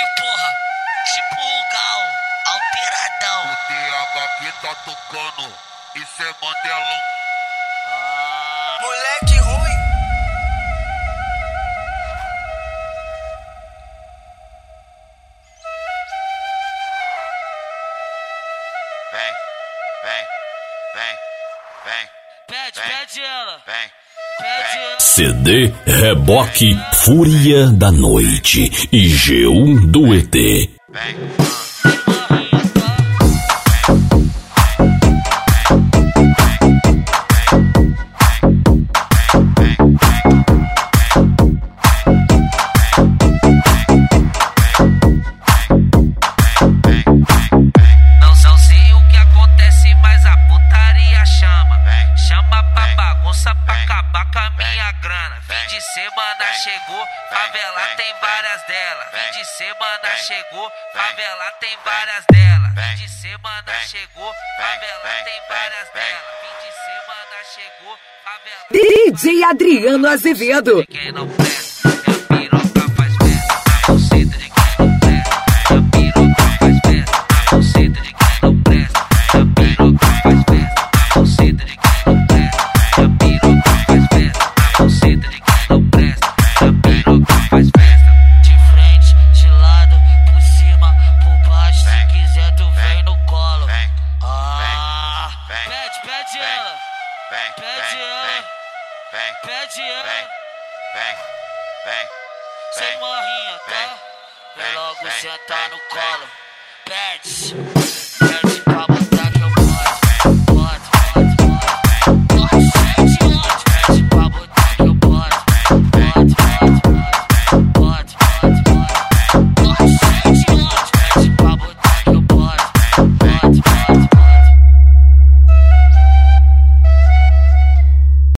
porra. Tipo o Gal, alteradão. O TH aqui tá tocando, isso é Mandelão. Moleque ruim. Vem, vem, vem, vem. Pede ela. Vem. Pede ela. CD Reboque Fúria da Noite e G1 do ET. Vem. Não sei o que acontece, mas a putaria chama. Chama pra bagunça pra acabar com a minha grana. Fim de semana chegou, favela tem várias delas. Fim de semana chegou, favela tem várias delas. Fim de semana chegou, favela tem várias delas. Fim de semana chegou, favela. DJ Adriano Azevedo. Quem não presta, a piroca faz festa. A buceta de quem não presta, a piroca faz festa. A buceta de quem não presta, a piroca faz festa. A buceta de quem não presta, a piroca faz festa. A buceta de quem não presta, a piroca faz festa. De frente, de lado, por cima, por baixo. Se quiser tu vem no colo. Pede ela. Pede ela. Pede ela. Sem morrinha, tá? Vem logo sentar no colo. Pede.